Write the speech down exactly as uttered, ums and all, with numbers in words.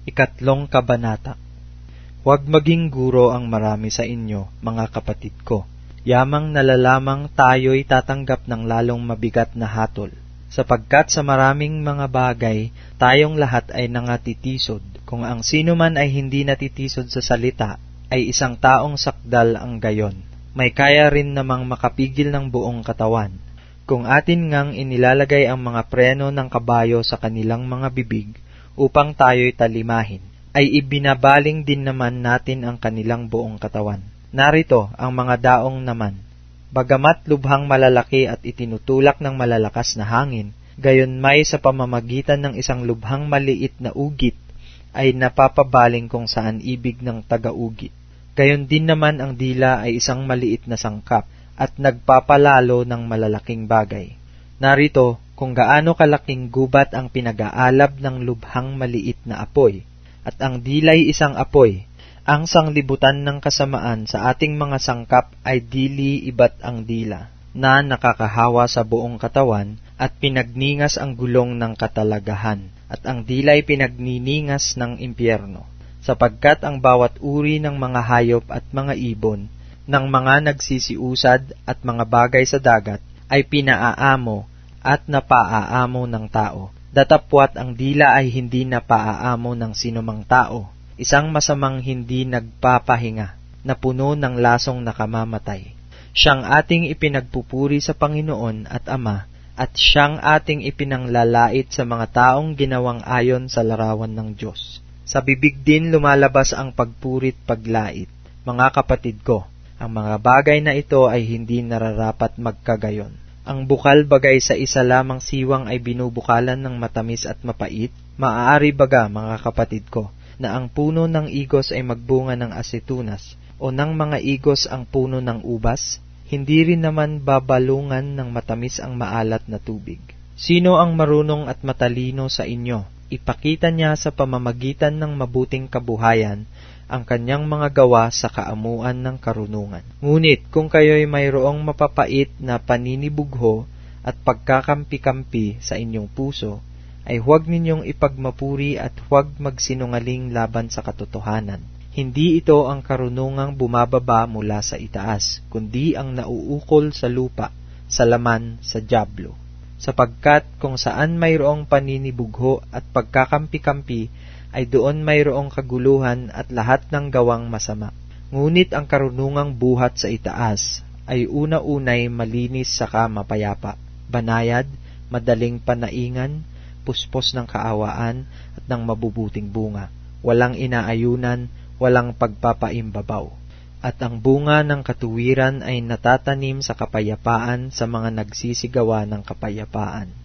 Ikatlong Kabanata. Huwag maging guro ang marami sa inyo, mga kapatid ko. Yamang nalalamang tayo'y tatanggap ng lalong mabigat na hatol, sapagkat sa maraming mga bagay, tayong lahat ay nangatitisod. Kung ang sino man ay hindi natitisod sa salita, ay isang taong sakdal ang gayon. May kaya rin namang makapigil ng buong katawan. Kung atin ngang inilalagay ang mga preno ng kabayo sa kanilang mga bibig, upang tayo'y talimahin, ay ibinabaling din naman natin ang kanilang buong katawan. Narito ang mga daong naman. Bagamat lubhang malalaki at itinutulak ng malalakas na hangin, gayon may sa pamamagitan ng isang lubhang maliit na ugit, ay napapabaling kung saan ibig ng taga-ugit. Gayon din naman ang dila ay isang maliit na sangkap, at nagpapalalo ng malalaking bagay. Narito kung gaano kalaking gubat ang pinag-aalab ng lubhang maliit na apoy, at ang dila'y isang apoy. Ang sanglibutan ng kasamaan sa ating mga sangkap ay dili iba't ang dila, na nakakahawa sa buong katawan, at pinagningas ang gulong ng katalagahan, at ang dila'y pinagniningas ng impyerno, sapagkat ang bawat uri ng mga hayop at mga ibon, ng mga nagsisiusad at mga bagay sa dagat, ay pinaaamo at napaaamo ng tao. Datapwat ang dila ay hindi napaaamo ng sinumang tao, isang masamang hindi nagpapahinga, na puno ng lasong nakamamatay. Siyang ating ipinagpupuri sa Panginoon at Ama, at siyang ating ipinanglalait sa mga taong ginawang ayon sa larawan ng Diyos. Sa bibig din lumalabas ang pagpurit paglait. Mga kapatid ko, ang mga bagay na ito ay hindi nararapat magkagayon. Ang bukal bagay sa isa lamang siwang ay binubukalan ng matamis at mapait. Maaari baga, mga kapatid ko, na ang puno ng igos ay magbunga ng asetunas, o ng mga igos ang puno ng ubas? Hindi rin naman babalungan ng matamis ang maalat na tubig. Sino ang marunong at matalino sa inyo? Ipakita niya sa pamamagitan ng mabuting kabuhayan ang kanyang mga gawa sa kaamuan ng karunungan. Ngunit kung kayo'y mayroong mapapait na paninibugho at pagkakampi-kampi sa inyong puso, ay huwag ninyong ipagmapuri at huwag magsinungaling laban sa katotohanan. Hindi ito ang karunungang bumababa mula sa itaas, kundi ang nauukol sa lupa, sa laman, sa dyablo. Sapagkat kung saan mayroong paninibugho at pagkakampi-kampi, ay doon mayroong kaguluhan at lahat ng gawang masama. Ngunit ang karunungang buhat sa itaas ay una-unay malinis saka mapayapa, banayad, madaling panaingan, puspos ng kaawaan at ng mabubuting bunga, walang inaayunan, walang pagpapaimbabaw. At ang bunga ng katuwiran ay natatanim sa kapayapaan sa mga nagsisigawa ng kapayapaan.